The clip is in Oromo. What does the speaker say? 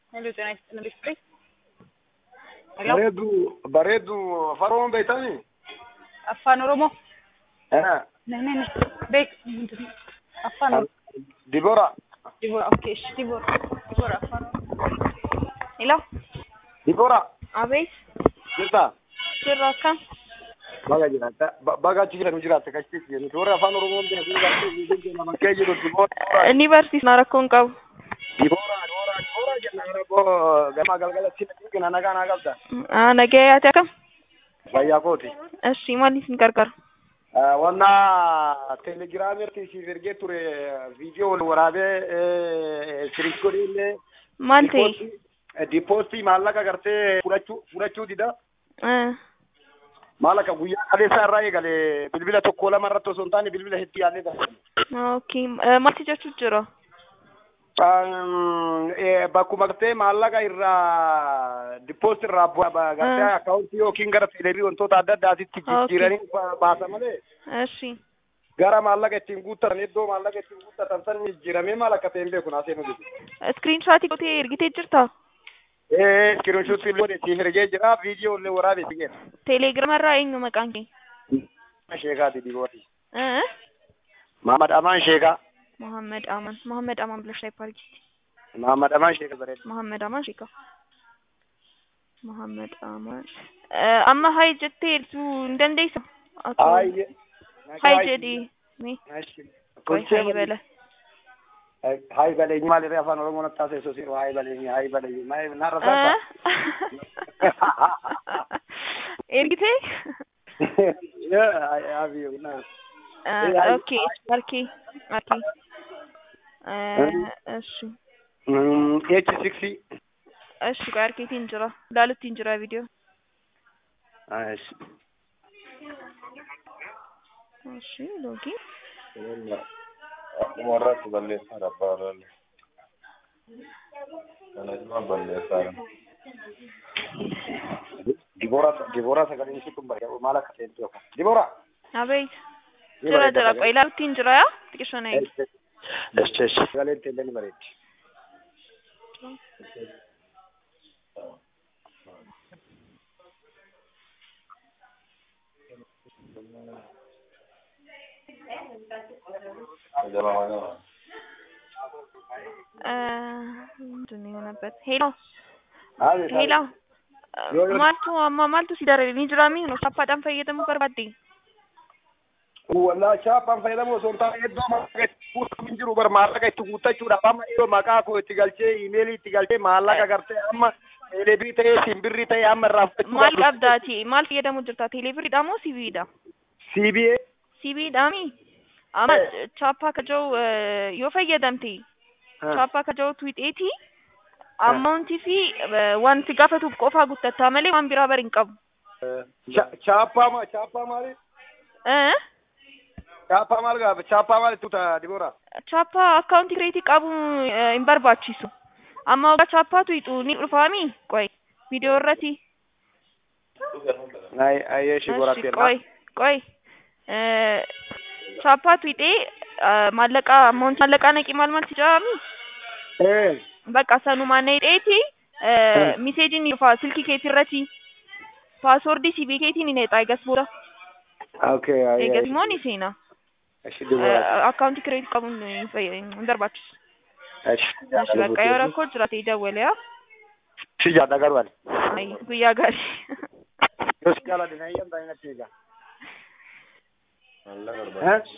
Hello, ጤና ይስጥልኝ ልስጥኝ። ሄሎ bareedu afaan oromoo beektanii? afaan oromoo ነኝ ቤክ ምንድን ነው afaan ዲቦራ ኦኬ እሺ ዲቦራ afaan ሄሎ ዲቦራ አቤት jirta jirra akkam baga achi jedhamu jiraatte kachitti nuti warra afaan oromoo beeknu nama kee jiru Diboora inni barsiisna rakkoon qabu Diboora jenna gama galgalatti nagina nagaa qabda nagayaati akkam fayyaa kooti እሺ ማን isin gargaaru wanna telegiraamirti si ergee ture viidiyoo wal waraabee sirikkoodillee maal ta'e dipoostii maallaqa gartee fudhachuu dida maallaqa guyyaa kaleessaa irraa eegalee bilbila tokko lama irratti osoo hin taane bilbila hedduu yaallee darbe okay maalti jechuu jira bakkuma gartee maallaqa irraa dipoostii irraa gartee akkaawuntii yookiin gara teeleebii wantoota adda addaatitti jijjiiranii baasa malee እሺ gara maallaqa ittiin guuttatan iddoo maallaqa ittiin guuttatan san jijjiiramee maal akka ta'e hin beeku naasee nuti screenshot gootee ergitee jirta screenshot illee si ergee jira viidiyoo illee waraabee jira telegram irraa eenyu maqaan kee sheekaati dibooti Muhammad Aman Sheeka Muhammad Aman ብለሽ ታይፕ አድርጊ Muhammad Aman Sheeka በሬድ Muhammad Aman Sheeka Muhammad Aman amma hay jetteertu dandeessa hay jedhi mi hay bele hay bele maal irraa afaan oromoo natti taasisuu si hay bele mai narra ergite ya aviyo na okay marki እሺ H60 እሺ ጋርኬት እንጀራ ዳሉት እንጀራ ቪዲዮ እሺ እሺ ሎጊ ወራት በለሳ ረባራለ ለነማ በለሳ ዲቦራ ሰገሪን ሲኩም ባያ ማላ ከተንቶ ዲቦራ አቤት ጀራ ቆይ ላሉት እንጀራ ያ ጥቂት ነው እሺ ጋሌት እንደምን መሬት ምንድነው የሆነበት ሄሎ ማልቱ ሲዳረ ኒጅራሚ ነው ሳፓዳን ፈየደሙ በርባዴ wala chaapaan fayyadamu osoo hin taane iddoo maallaqa itti guutuuf hin jiru bar maallaqa itti guuttachuudhaaf amma iddoo maqaa koo itti galchee iimeelii itti galchee maallaqa gartee amma teeleebii ta'ee simbirrii ta'ee amma irraa fudhachuu maal qabdaati maal fayyadamu jirta teeleebiriidha moo sibiidha sibiidhaami amma chaappaa kajoo yoo fayyadamte chaappaa kajoo tuwixeeti ammauntii fi wanti gaafatu qofaa guuttataa malee waan biraa bar hin qabu chaappaa maali Chapa malga chapa mal tuta Dibora chapa account create qabu hin barbaachisu amma oga chapa tu itu ni ulfaami qoy video irratti ayeshi goraatena qoy chapa tu ite mallaqa amount mallaqa naqi mal tijami baqqa sanuma ne iteeti message ni fa silki keeti irratti password CBK ni ne taigas bura okay egas moni sina account create qabun darbaachis እሺ በቃ የወረኮ ጅራት ይደወለ ያ ሲጃዳ ጋርዋል አይ ጉያ ጋር ዶስ ካላ ደናየም ባይነት ይጋ አላ ጋር